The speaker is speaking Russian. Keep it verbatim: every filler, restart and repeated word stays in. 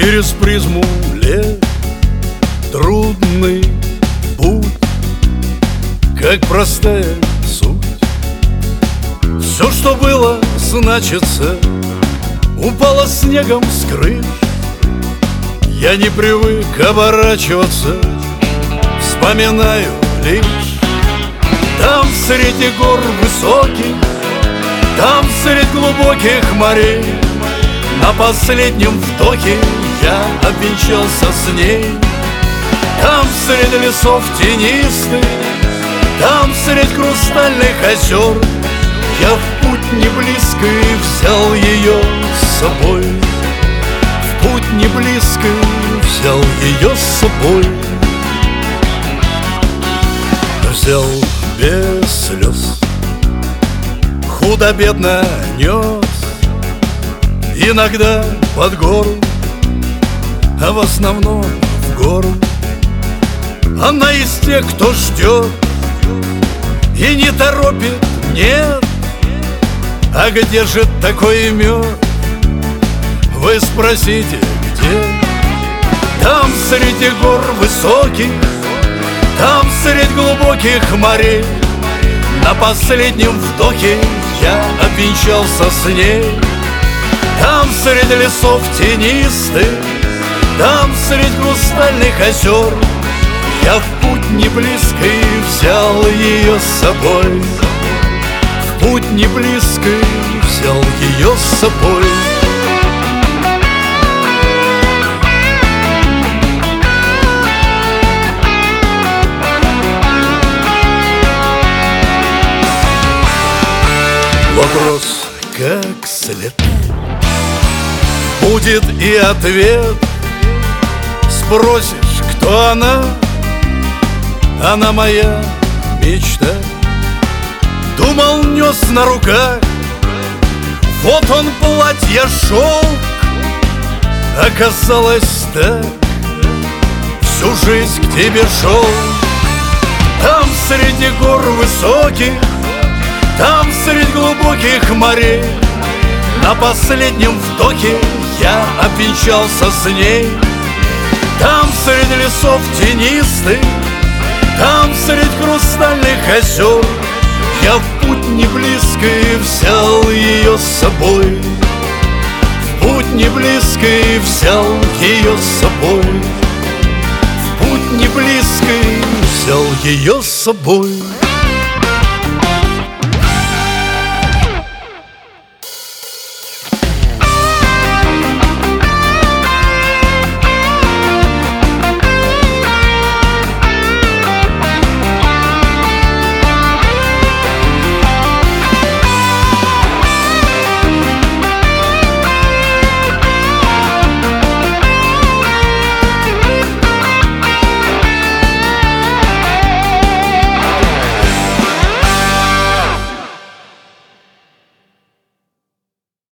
через призму лет трудный путь, как простая суть. Все, что было, значится, упало снегом с крыш. Я не привык оборачиваться, вспоминаю лишь. Там среди гор высоких, там среди глубоких морей, на последнем вдохе я обвенчался с ней. Там среди лесов тенистых, там среди хрустальных озер я в путь не близкий взял ее с собой. В путь не близкий взял ее с собой. Взял без слез, худо-бедно нес, иногда под гору, а в основном в гору. Она из тех, кто ждет и не торопит, нет. А где же такой мед? Вы спросите, где? Там среди гор высоких, там среди глубоких морей, на последнем вдохе я обвенчался с ней. Там среди лесов тенистых, там среди хрустальных озер я в путь не близкий взял ее с собой. В путь не близкий взял ее с собой. Вопрос как след, будет и ответ. Спросишь, кто она? Она моя мечта. Думал, нес на руках, вот он платье шелк. Оказалось так, всю жизнь к тебе шел. Там среди гор высоких, там среди глубоких морей, на последнем вдохе я обвенчался с ней. Там среди лесов тенистых, там среди хрустальных озер я в путь не близкий взял ее с собой. В путь не близкий взял ее с собой. В путь не близкий взял ее с собой.